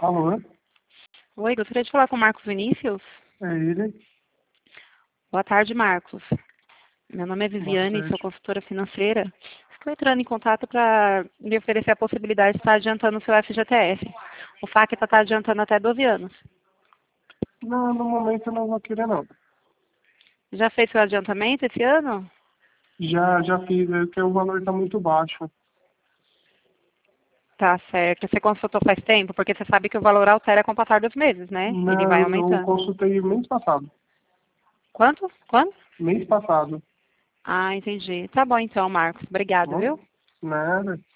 Alô? Oi, gostaria de falar com o Marcos Vinícius. É ele? Boa tarde, Marcos. Meu nome é Boa Viviane, tarde. sou consultora financeira. Estou entrando em contato para lhe oferecer a possibilidade de estar adiantando o seu FGTS. O FAC está adiantando até 12 anos. Não, no momento eu não vou querer, não. Já fez seu adiantamento esse ano? Já fiz, é que o valor está muito baixo. Tá certo. Você consultou faz tempo? Porque você sabe que o valor altera com o passar dos meses, né? Ele vai Não, eu aumentando. consultei mês passado. Quanto? Quanto? Mês passado. Ah, entendi. Tá bom então, Marcos. Tá Obrigada, bom? viu? Nada.